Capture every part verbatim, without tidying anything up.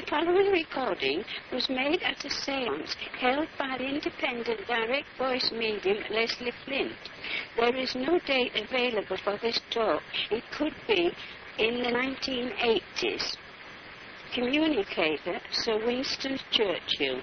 following recording was made at a seance held by the independent direct voice medium Leslie Flint. There is no date available for this talk. It could be in the nineteen eighties. Communicator, Sir Winston Churchill.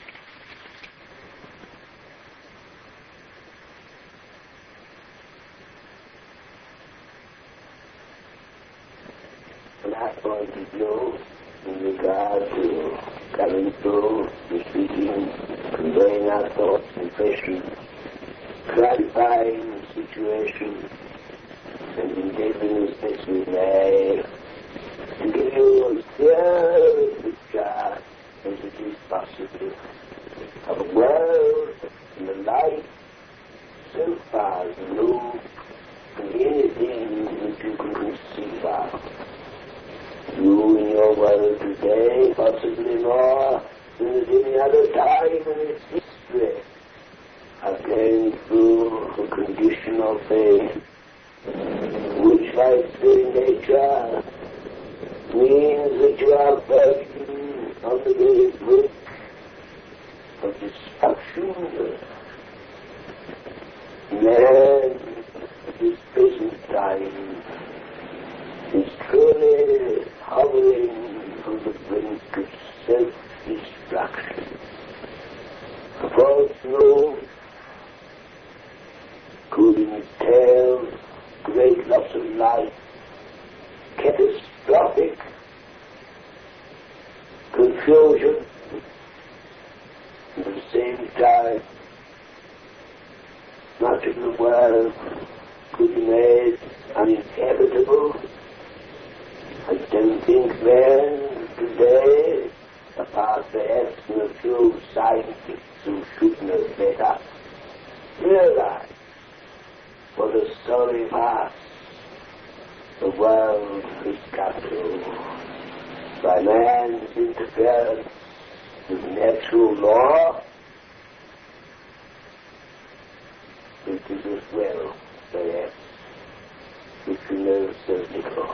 From that point of view, in regard to coming through, speaking, conveying our thoughts, impressions, clarifying the situation, and endeavoring as best we may to give you a clear picture as it is possible of a world and a life so far removed from anything that you can conceive of. You in your world today, possibly more than at any other time in its history, are going through a condition of faith, which, like its very nature, means that you are working on the very brink of destruction. Man, at this present time, is truly hovering on the brink of self-destruction. A false moon could entail great loss of life, catastrophic confusion, and at the same time much of the world could be made uninhabitable. I don't think men today, apart perhaps from a few scientists who should know better, realize what a sorry pass the world has come to by man's interference with natural law. It is as well, perhaps, which we know so little.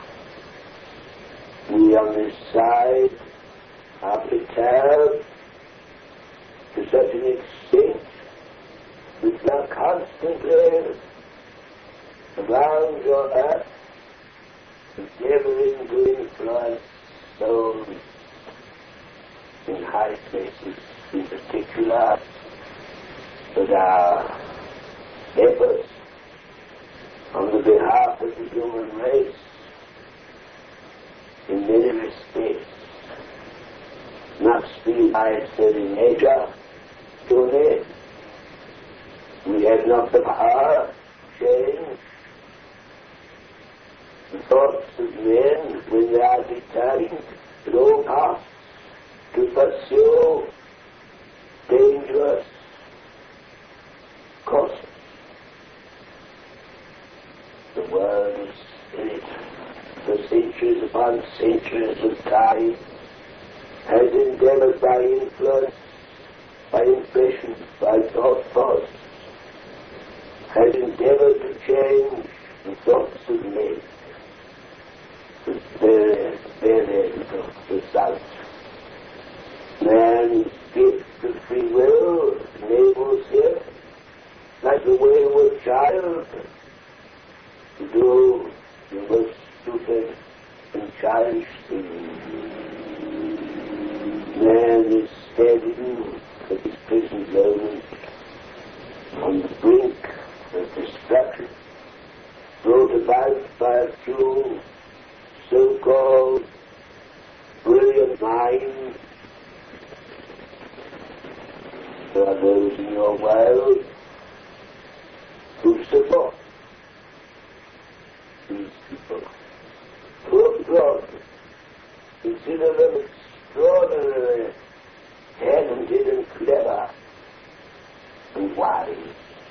We on this side are perturbed to such an extent that we are constantly around your earth, endeavoring to influence souls in high places in particular, but our efforts on the behalf of the human race in many respects must be by its very nature truly. We have not the power to change the thoughts of men when they are determined at all costs to pursue dangerous courses. The world is in it for centuries upon centuries of time, has endeavored by influence, by impression, by thought force, has endeavored to change the thoughts of men with very, very little result. Man's gift of free will enables him, like a wayward child, to do the most stupid and childish things. Man is standing at his present moment on the brink of destruction, brought about by a few so-called brilliant minds. There are those in your world who support these people. Poor God, consider them extraordinarily talented and clever and wise.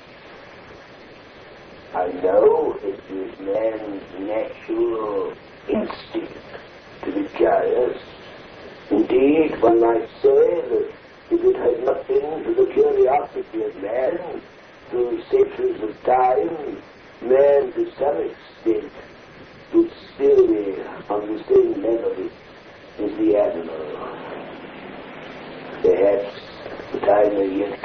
I know it is man's natural instinct to be curious. Indeed, one might say that if it had not been for the curiosity of man through centuries of time, man to some extent would still be on the same level as the animal.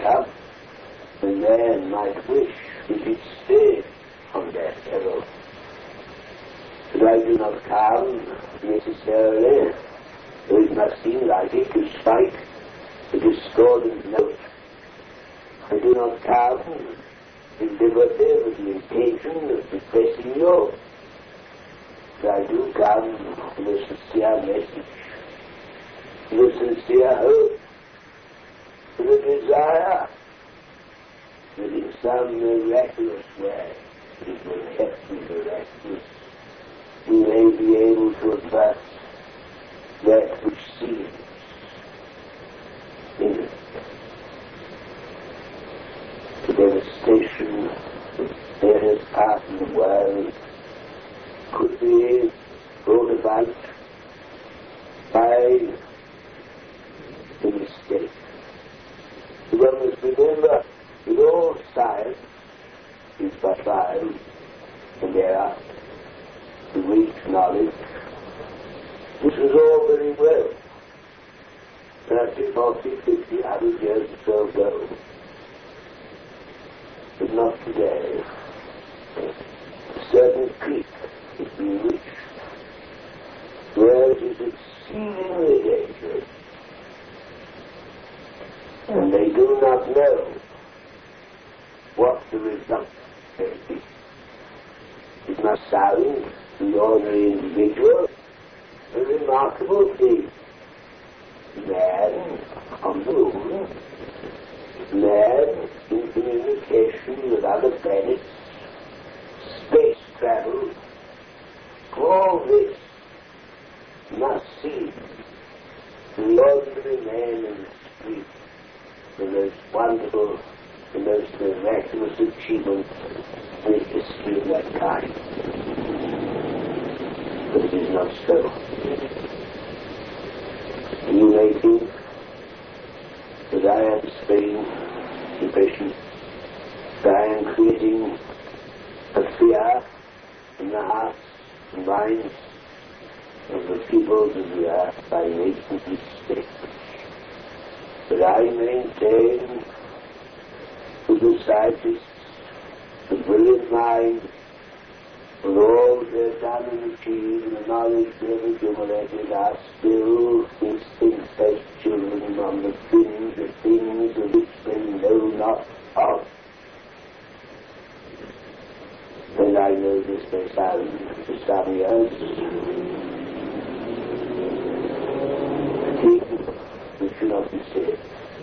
come, and man might wish that it stayed on that level. But I do not come necessarily, though it must seem like it, to strike the discordant note. I do not come deliberately with the intention of depressing you. But I do come with a sincere message, with a sincere hope, with a desire that in some miraculous way, it will help you miraculous, you may be able to advance that which seems in the devastation of various parts of the world could be brought about by the mistake. One must remember that all science is but trial and error to reach knowledge. This was all very well thirty, forty, fifty, one hundred years or so ago. But not today. A certain creek is being reached where it is exceedingly dangerous, and they do not know what the result may be. It must sound to the ordinary individual a remarkable thing. Man on the moon, man in communication with other planets, space travel, all this must seem to the ordinary man in the street the most wonderful, the most miraculous achievement in the history of that kind. But it is not so. You may think that I am displaying impression, that I am creating a fear in the hearts and minds of the peoples of the earth by making this statement. But I maintain to the scientists, the brilliant minds, with all they've done and achieved and the knowledge they've accumulated, are still instincts as children on the things, the things of which they know not of. And I know this may sound to some years a thing which should not be said.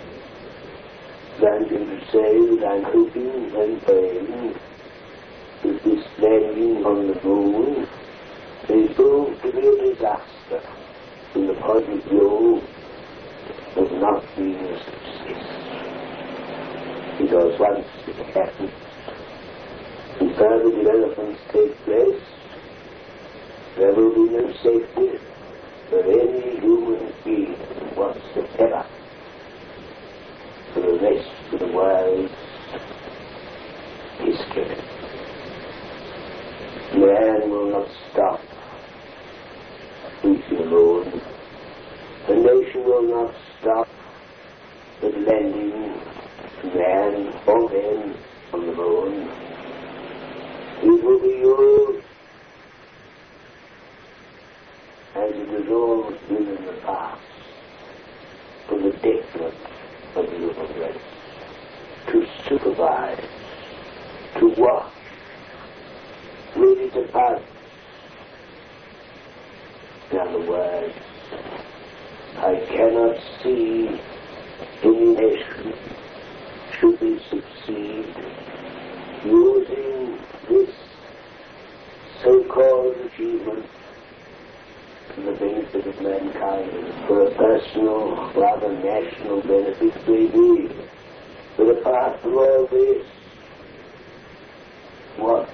I'm going to say that I'm hoping and praying that this landing on the moon is going to be a disaster from the point of view of not being a success. Because once it happens, and further developments take place, there will be no safety for any human being whatsoever for the rest of the world's history. Man will not stop reaching the moon. The nation will not stop at landing man or men on the moon. It will be used as it has always been in the past for the detriment of the human race, to supervise, to watch, ready to pass. In other words, I cannot see any nation should we succeed using this so-called achievement for the benefit of mankind, for a personal, rather national benefit maybe. But apart from all this, what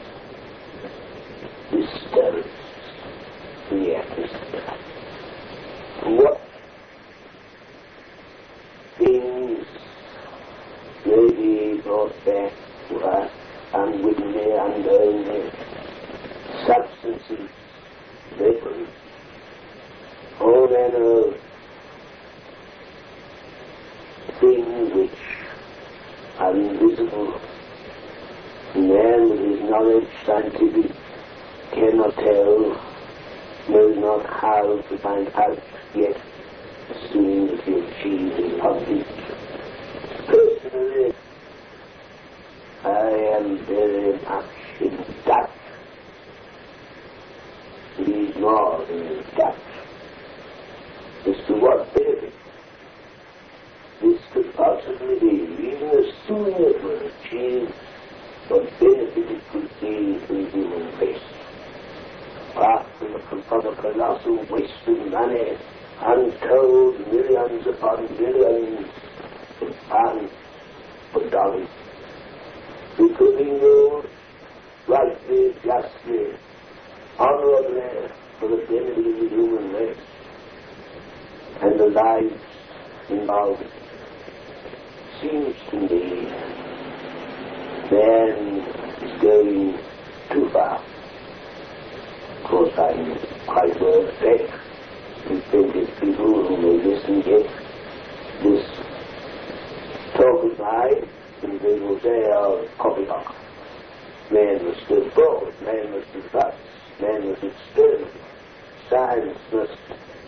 disturbs the atmosphere? What things may be brought back to us unwittingly, unknowingly? Substances, vapors, all manner of things which scientific cannot tell, knows not how to find out yet, as soon as you achieve the object. Personally, I am very much in doubt. It is more than in doubt as to what benefit this could possibly be, even assuming it were achieved, what benefit it could be to the human race. Apart from the colossal waste of money, untold millions upon millions of pounds of dollars, we could be known rightly, justly, honorably for the benefit of the human race and the lives involved. Seems to me man is going too far. Of course, I'm quite well fed with plenty of people who may listen yet this talk of mine, and they will say, oh, poppycock. Man must go forward, man must advance, man must experiment. Science must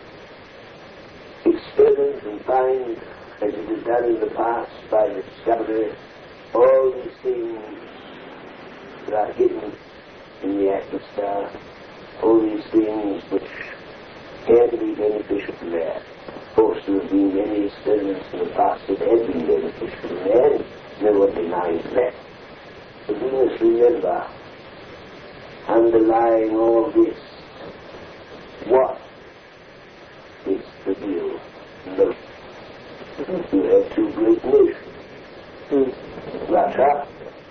experiment and find, as it has done in the past by discovery, all these things that are hidden in the atmosphere, all these things which can be beneficial to man. Of course, there have been many experiments in the past that have been beneficial to man, no one denies that. But we must remember, underlying all this, what is the real notion? You have two great nations, Russia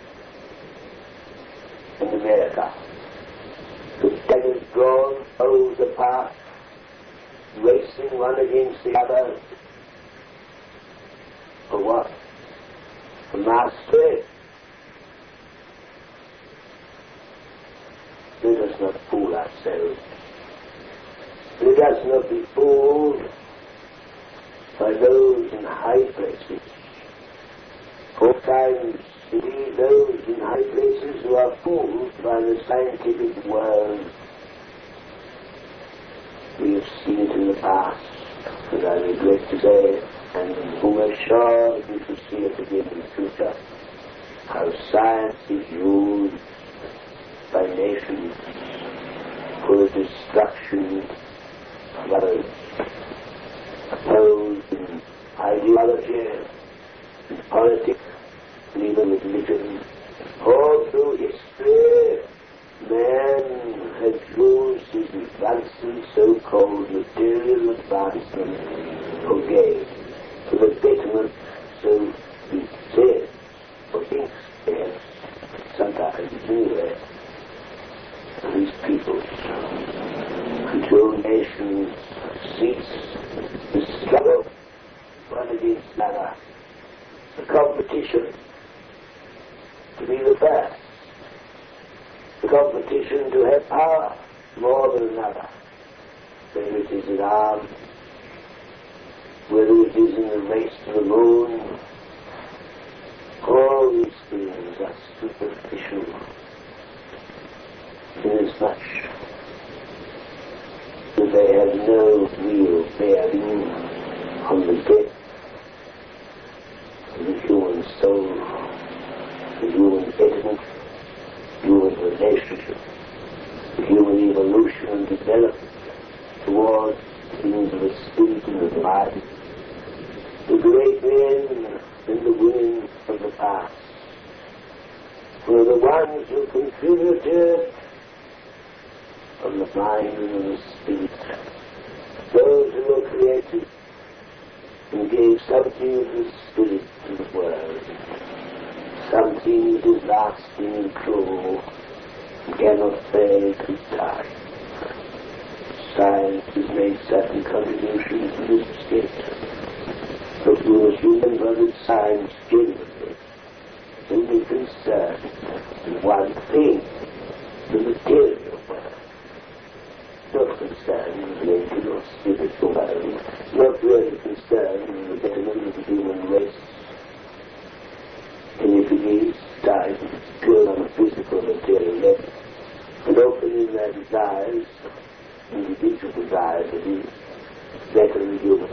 and America. The daggers drawn, poles apart, racing one against the other. For what? For mastery. Let us not fool ourselves. Let us not be fooled by those in high places. Four times, indeed, those in high places who are fooled by the scientific world. We have seen it in the past, and I regret to say, and who are sure we shall see it again in the future, how science is used by nations for the destruction of others, opposed in ideology, in politics, and even with religion. All through history, man has used his advancing so-called material advancement for gain, for the betterment, so he says, or thinks, yes, sometimes anyway, of these peoples, until nations cease the struggle one against another, the competition to be the best, the competition to have power more than another, whether it is in arms, whether it is in the race to the moon. All these things are superficial, inasmuch that they have no real bearing on the depth of the human soul, the human betterment, human relationship, the human evolution and development towards things of the spirit and of the mind. The great men and the women of the past were the ones who contributed from the mind and the spirit, those who were created and gave something of the spirit to the world, something that is lasting and true and cannot fail through time. Science has made certain contributions to this state, but we must remember that science generally is only concerned with one thing, the material world, not concerned with the mental or spiritual world, not really concerned with the betterment of the human race. And if it is time to go on a physical material level,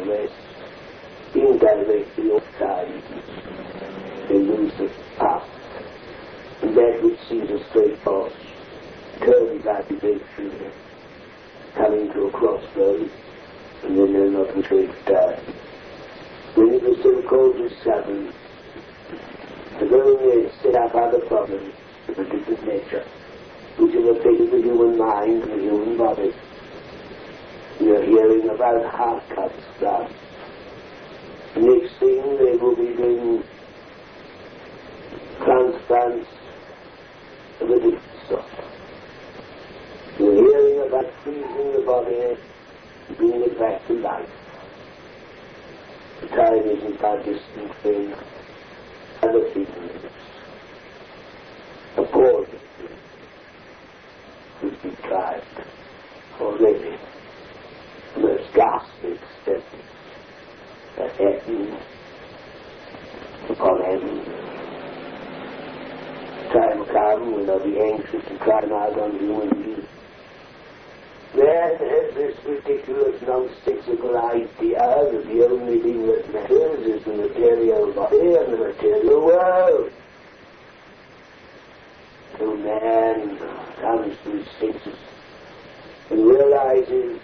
nevertheless, indirectly or directly, they lose the path. And that which seems a straight course turns out to be true, coming to a crossroads, and then they're not a straight turn. When it was so called discovery, the only set up other problems of a different nature, which have affected the human mind and the human body. You're hearing about heart cuts done. The next thing they will be doing transplants of a different sort. You're hearing about freezing the body and bringing it back to life. The time isn't that distant thing. Other things, appalling things, would be tried already. The most ghastly experiments that happen upon heaven. Time will come when they'll be anxious and crying out on human beings. Man has this ridiculous, nonsensical idea that the only thing that matters is the material body and the material world. So man comes to his senses and realizes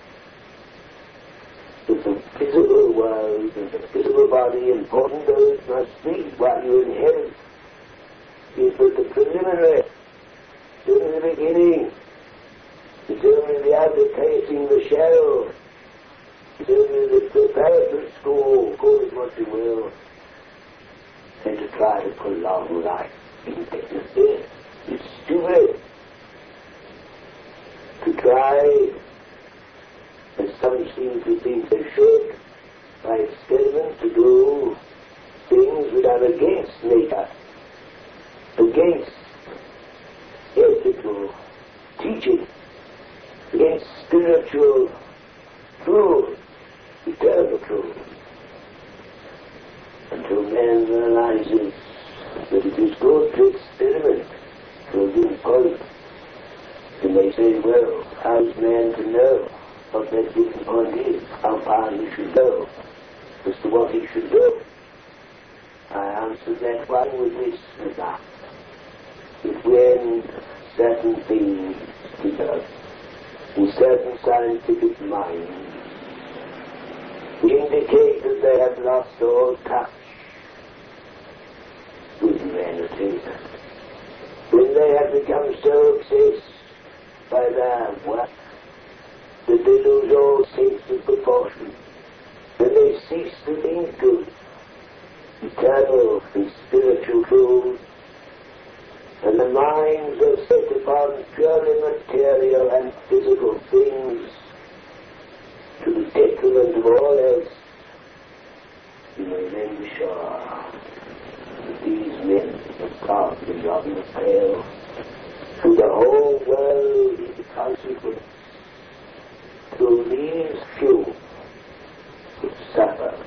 that the physical world and the physical body, important though it must be, what you inherit is but the preliminary, in the beginning. It's only the advocating the shell. It's only the preparatory school, call it what you will, and to try to prolong life indefinitely. It's stupid to try, as some seem to think they should, by experiment to do things that are against nature, against ethical teaching, against spiritual truth, eternal truth, until man realizes that it is good to experiment to a given point. And they say, well, how's man to know what that given point is, how far he should go, as to what he should do? I answer that one with this remark. If when certain things develop, in certain scientific minds, indicate that they have lost all touch with humanity, when they have become so obsessed by their work that they lose all sense of proportion, when they cease to think of eternal and spiritual truth, and the minds are set upon purely material and physical things to the detriment of all else, you may then be sure that these men have gone beyond the pale, and the whole world is a consequence. To these few would suffer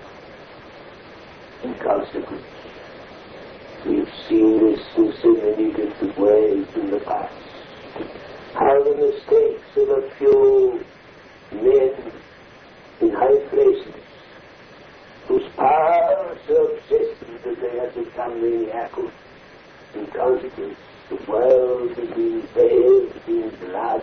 in consequence. We've seen this in so many different ways in the past. How the mistakes of a few men in high places, whose power was so obsessive that they had become maniacal. In consequence, the world has been bathed in blood,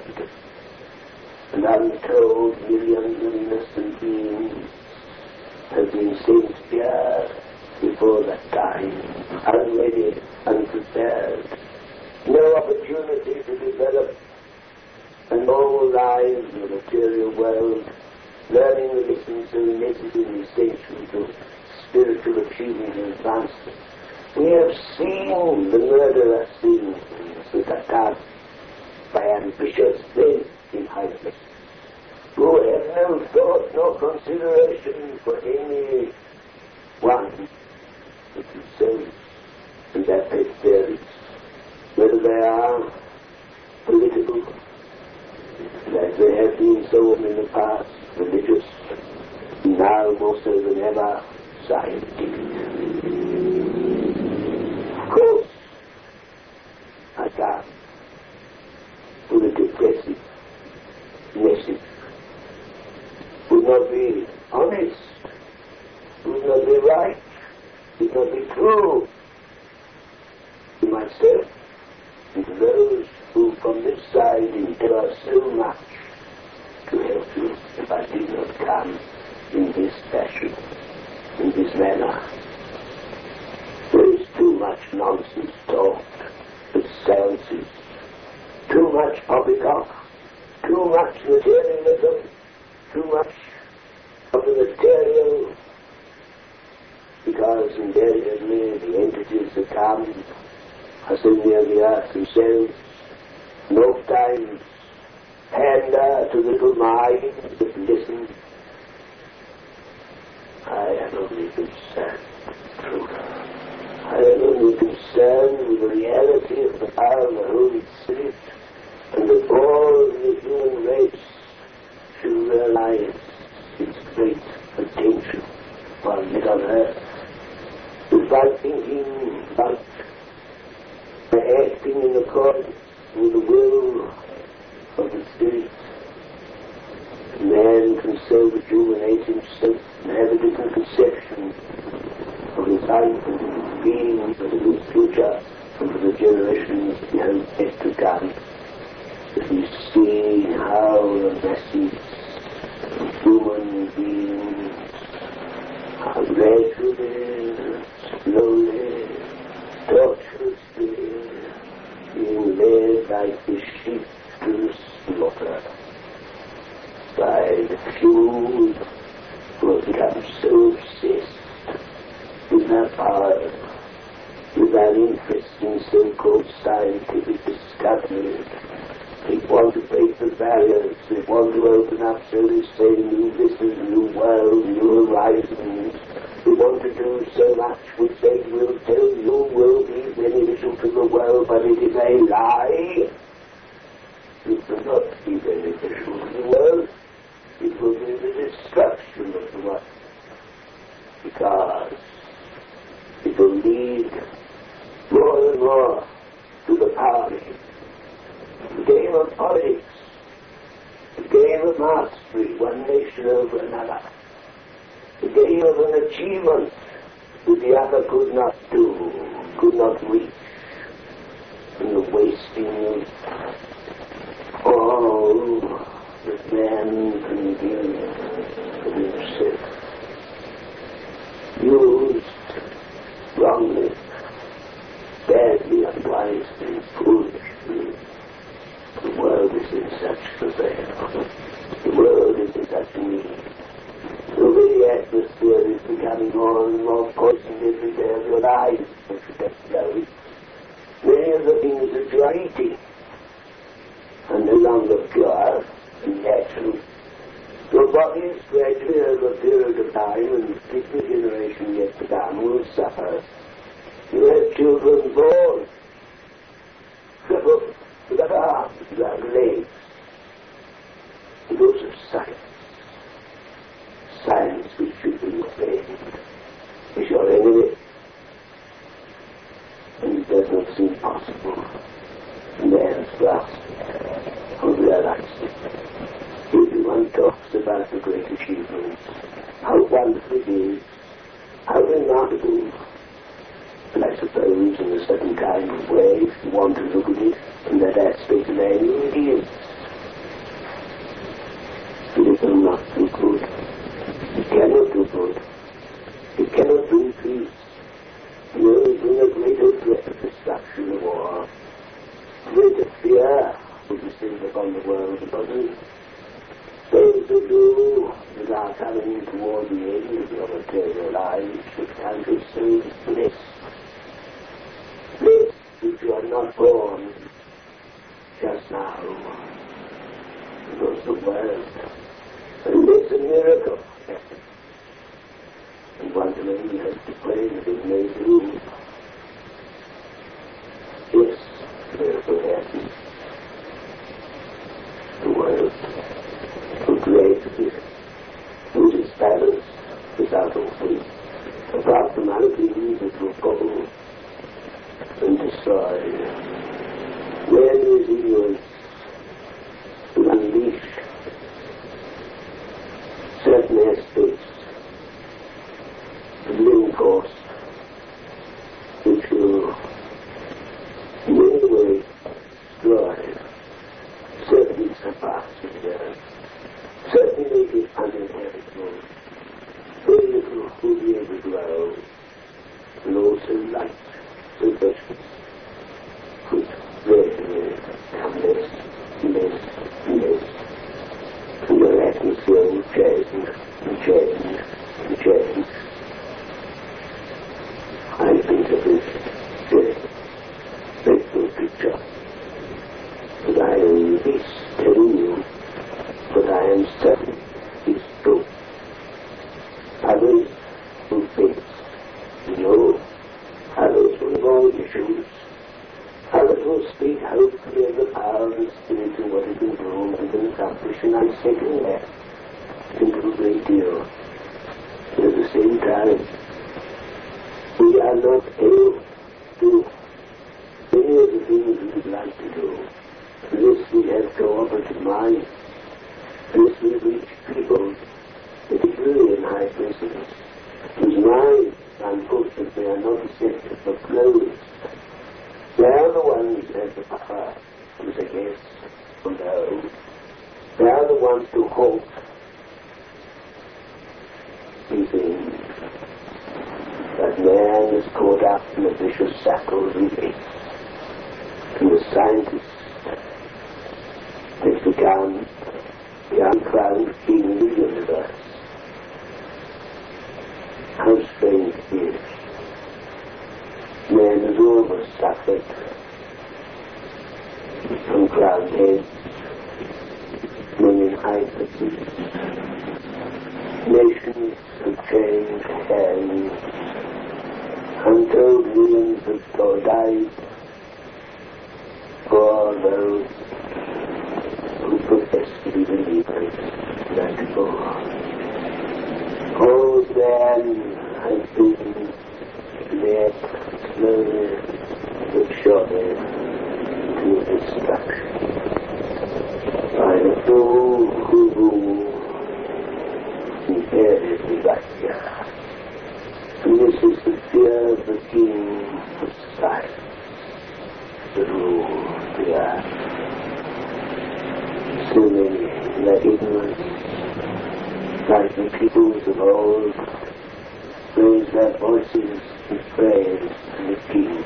and untold millions of innocent beings have been sent here before that time, unready, unprepared, no opportunity to develop a normal lives in the material world, learning the lessons so necessary and essential to spiritual achievement and advancement. We have seen the murderous things that are done by ambitious men in high places, who have no thought nor consideration for any one but themselves and their pet parents, whether they are political, as they have been so in the past, religious, now more so than ever, scientific. Of course, I come with a depressive message. Would not be honest, would not be right, would not be true to myself and to those who from this side endure so much to help you if I did not come in this fashion, in this manner. There is too much nonsense talked at seances, too much poppycock, too much materialism, too much of the material, because invariably the entities that come are so near the earth themselves, and oftentimes pander to little minds that listen. I am only concerned with truth. I am only concerned with the reality of the power of the Holy Spirit, and that all the human race should realize its great potential while yet on earth. If by thinking about acting in accordance with the will of the Spirit, man can so rejuvenate himself and have a different conception of his life and his being and of his future and for the generations yet to come. If we see how the masses of human beings are gradually, slowly, tortuously being led like the sheep to the slaughter by the few who have become so obsessed with their power, with their interest in so-called scientific discoveries. They want to break the barriers, they want to open up, so they say, new vistas, new world, new horizons. They want to do so much which they will tell you will be beneficial to the world, but it is a lie. It will not be beneficial to the world. It will be the destruction of the world, because it will lead more and more to the power game. The game of politics, the game of mastery, one nation over another, the game of an achievement that the other could not do, could not reach, and the wasting of all that man can give of himself, used wrongly, badly, unwisely, foolishly. The world is in such travail. The world is in such need. The very atmosphere is becoming more and more poisoned every day of your lives, Mister Dexter. Many of the things that you are eating are no longer pure and natural. Your bodies gradually over a period of time, and the fifty generation yet to come, will suffer. You have children born, crippled, without arms, without legs, because of science. Science which should be obeyed is your enemy, and it does not seem possible. Man's grasp of realizing. Everyone talks about the great achievements, how wonderful it is, how remarkable. And I suppose in a certain kind of way, if you want to look at it in that aspect of angle, it is. But it will not do good. It cannot do good. It cannot bring peace. It will bring a greater threat of destruction of war. Greater fear will descend upon the world, upon you. Those who do without coming toward the end of your material lives should count yourselves blessed. Blessed if you are not born just now, because the world, and it's a miracle. And one man has to pray that it may do. Yes, miracle happens. The world will create which is balanced without offering, apart from other things that will bubble and destroy. Man is ignorance to unleash certain aspects my prisoners, whose minds, unfortunately, are not receptive for clothes. They are the ones who have the power to say yes or no. They are the ones to halt these things. But man is caught up in the vicious cycle of race. And the scientist has become the uncrowned king of the universe. How strange it is. Man has always suffered from crowned heads, men in high places. Nations have changed hands. Untold millions have died for those who profess to be believers that God. All man has been led slowly but surely to destruction by the fool who rule invariably like God. And this is the fear of the king of silence, the rule of the earth. So many, that ignorance, like the peoples of old, raise their voices in praise to the king.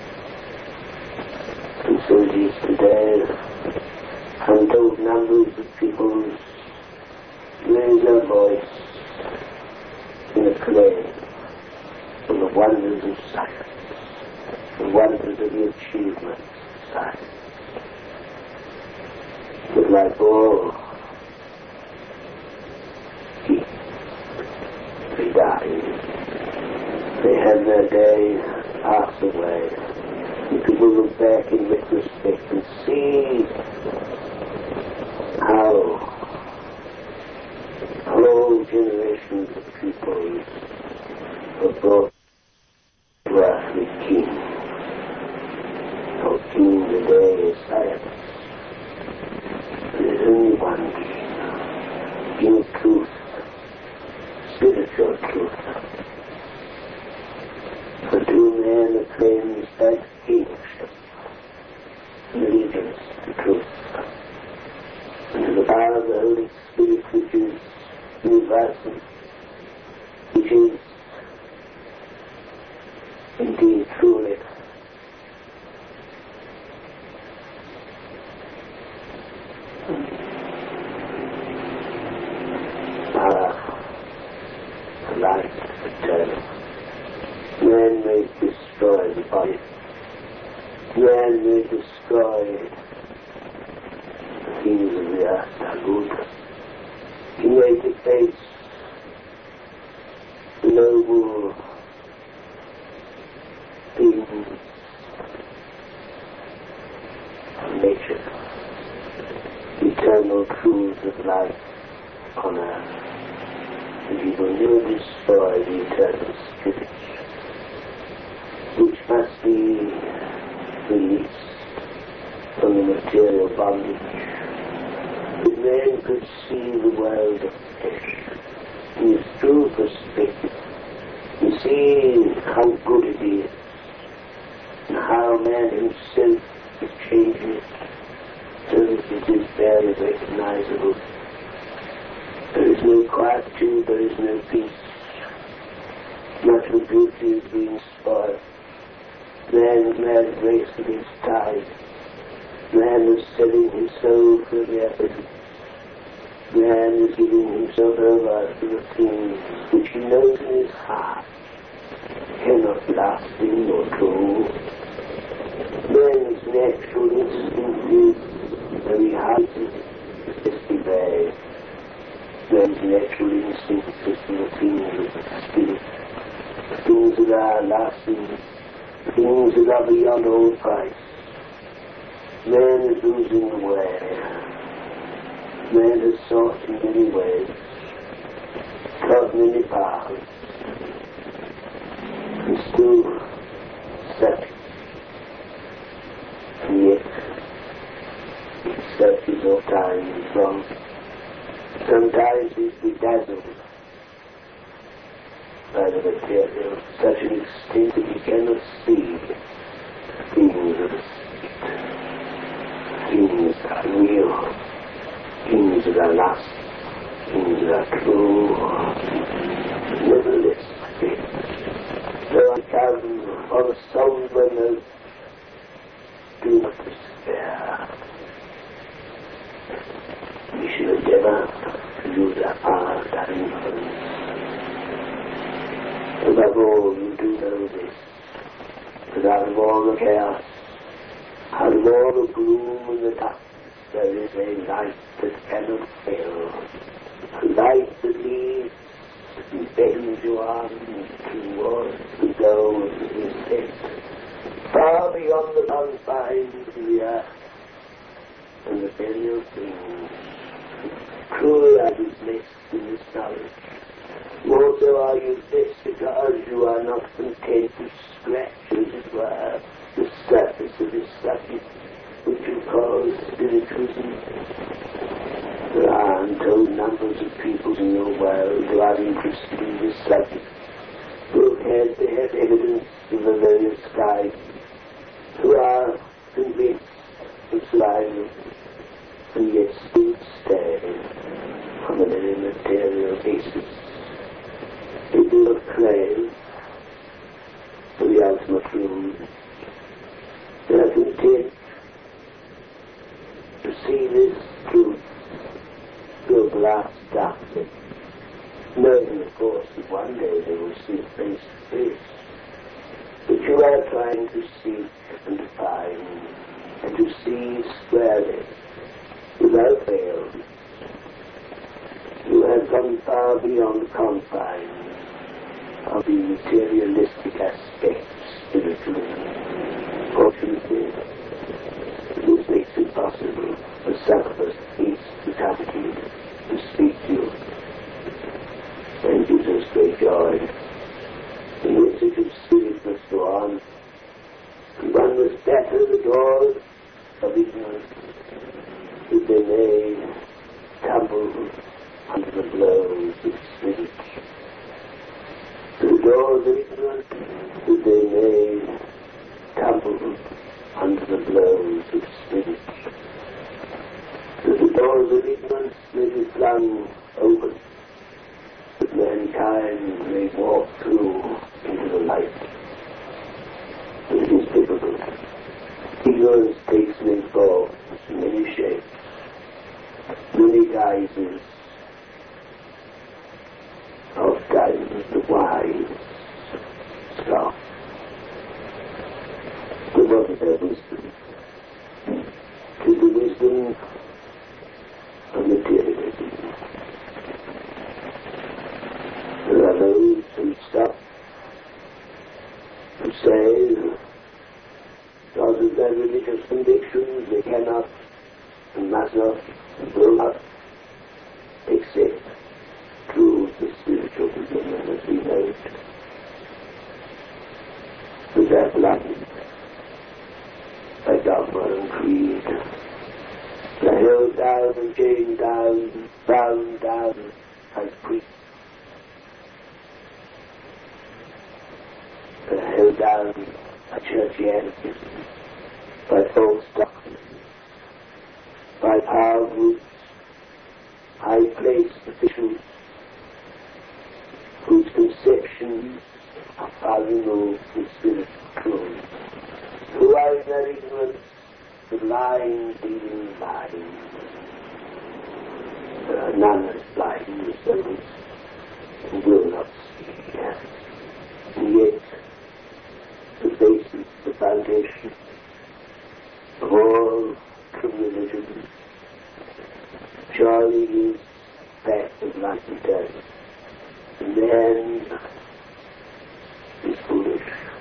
And so it is today, untold numbers of peoples raise their voice in acclaim for the wonders of science, the wonders of the achievements of science. But like all, they die. They have their days pass away. And people look back in retrospect and see how whole generations of people were brought to earthly king. Our king today is science. There is only one king, king of truth, spiritual truth. For to man acclaims that kingship, allegiance to truth, and to the power of the Holy Spirit which is universal, which is indeed truly power, life, eternal. Man may destroy the body. Man may destroy the things of the earth are good. He may deface the noble things of nature, eternal truths of life on earth. And he will never destroy the eternal spirit, which must be released from the material bondage. If man could see the world of flesh in its true perspective and see how good it is and how man himself is changing it so that it is barely recognizable. There is no quietude, there is no peace. Much of beauty is being spoiled. Man is mad race against tide. Man is selling his soul for the effort. Man is giving himself over to the things which he knows in his heart cannot last him nor true. Man's natural instinct is very hard to disobey. Man's natural instinct is to the things of the spirit, the things that are lasting, things that are beyond all price. Man is losing the way. Man has sought in many ways, trod many paths, and still searching. And yet, it searches all times wrong. Sometimes he's bedazzled by the material to such an extent that he cannot see things of the spirit, things that are real, things that are lost, things that are true. Nevertheless, though I come on a somber note, do not despair. We shall endeavour to use our powers, our influence. Above all, you do know this, that out of all the chaos, out of all the gloom and the darkness, there is a light that cannot fail, a light that leads and beckons you on towards the goal of his head, far beyond the confines of the earth and the burial things. Truly are you blessed in this knowledge. More so are you blessed because you are not content to scratch, as it were, the surface of this subject, which you call spiritualism. There are untold numbers of people in your world who are interested in this subject, who have had to have evidence of the various kinds, who are convinced of survival, and yet still stand on a very material basis. They do not crave for the ultimate rule. They are content to see this truth through a glass darkness, knowing, of course, that one day they will see it face to face. But you are trying to seek and to find and to see squarely, without fail. You have gone far beyond the confines of the materialistic aspects spiritually. Fortunately, this makes it possible for some of us at least to come to you, to speak to you, and gives us great joy. The message of spirit must go on, and one must batter the doors of ignorance, that they may tumble under the blows of spirit. The doors of ignorance, that they may tumble under the blows of spirit. That the doors of ignorance may be flung open, that mankind may walk through into the light. But it is difficult. Ignorance takes many forms, many shapes, many guises. Oftentimes the wise scoff. But what is their wisdom? It is the wisdom of materialism. There are those who stop and say, because of their religious convictions, they cannot and must not and will not accept truth, the spiritual beginning as we know it. With that blinded by dogma and creed, they're held down and chained down, bound down as priests. They're held down by churchianity, by false doctrine, by power groups, high-placed officials, whose conceptions are far removed from spiritual truth, who are in their ignorance the blind leading blind. There are none as blind as those who will not see. And yet, the basis, the foundation of all true religion surely is that of life eternal. Man is foolish.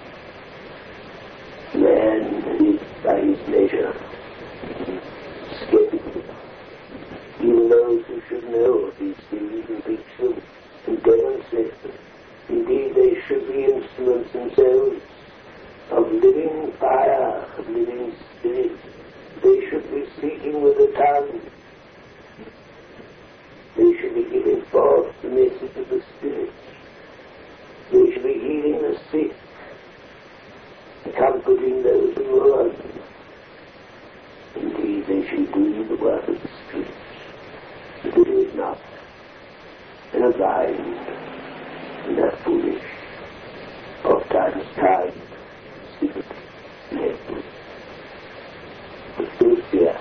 Man is by his nature skeptical. Even those who should know these things and teach them and demonstrate them. Indeed, they should be instruments themselves of living fire, of living spirit. They should be speaking with the tongue. They should be giving forth the message of the Spirit. and are foolish. Oft times time, secret, and but those there,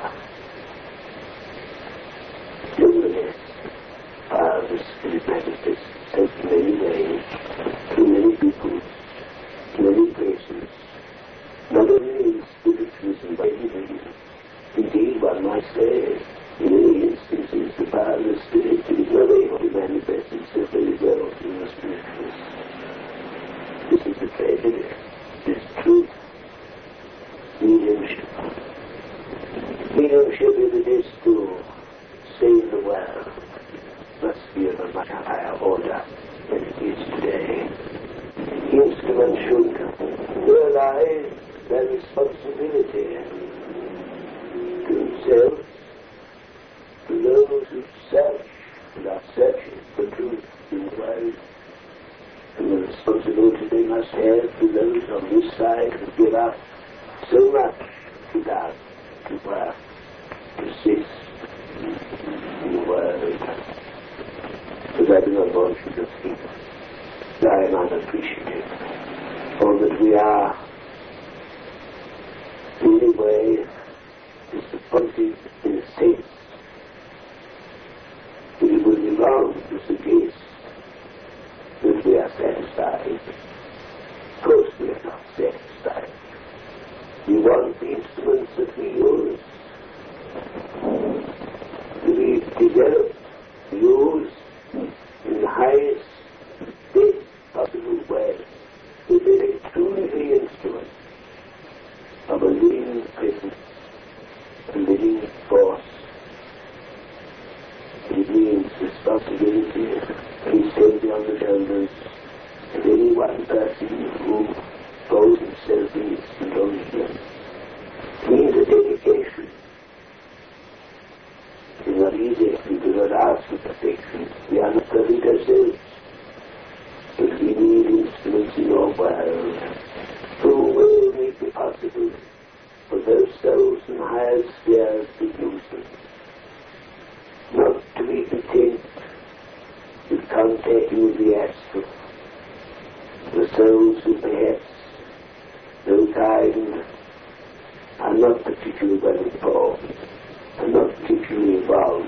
nevertheless, are the spirit manifest in many ways, to many people, many places, not only in spiritualism but even, indeed one might say, in many instances the power of the spirit is not able to manifest itself very well in the spiritualist. This is the tragedy, this truth. Mediumship. Mediumship, if it is to save the world, must be of a much higher order than it is today. Instruments should realize their responsibility to themselves, to those who search and are searching for truth in the world, and the responsibility they must have to those on this side who give up so much to God, to work, to assist in the world. But I do not want you to think that I am unappreciative, or that we are in any way disappointed in a sense. But it would be wrong to suggest that we are satisfied. Of course we are not satisfied. We want the instruments that we use to be developed, used in the highest, best possible way, to be truly the instrument of a living presence, a living force. It means responsibility is heavy on the shoulders of any one person who throws himself in its indulgence. It means a dedication. It is not easy. We do not ask for perfection. We are not perfect ourselves. But we need instruments in our world who will make it possible for those souls in higher spheres to use them. Not to be content with contacting with the astral. The souls who perhaps, though kind, are not particularly well informed, are not particularly involved.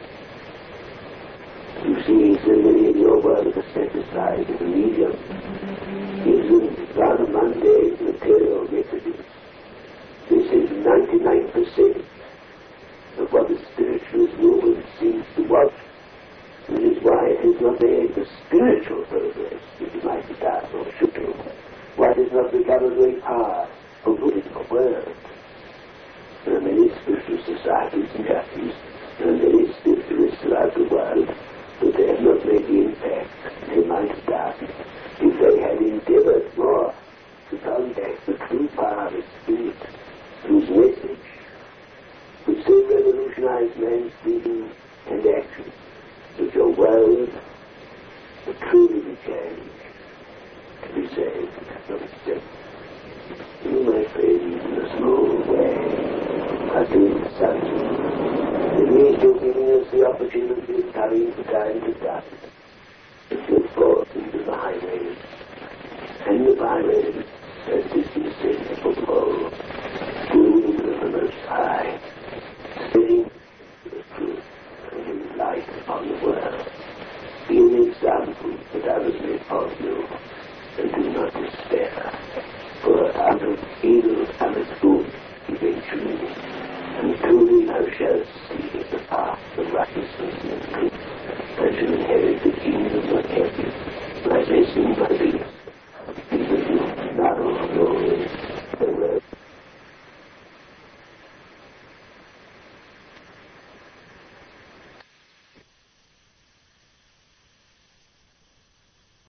You see, so many in your world are satisfied with the medium, using rather mundane material methods. This is ninety-nine percent of what the spiritualist movement seems to want. That is why it has not made the spiritual progress that it might have done or should do. Why it has not become a great power for good in the world. There are many spiritual societies in countries, there are many spiritualists throughout the world, but they have not made the impact they might have done if they had endeavored more to contact the true power of spirit, whose message would so revolutionize man's thinking and action that your world would truly be changed, to be saved from itself. You, my friend, in a small way, are doing something. It means you're giving us the opportunity of coming from time to time to go forth into the highways, and the byways, as this is said for all, doing the Most High, spreading the truth and light upon the world. Be an example that others may follow you, and do not despair.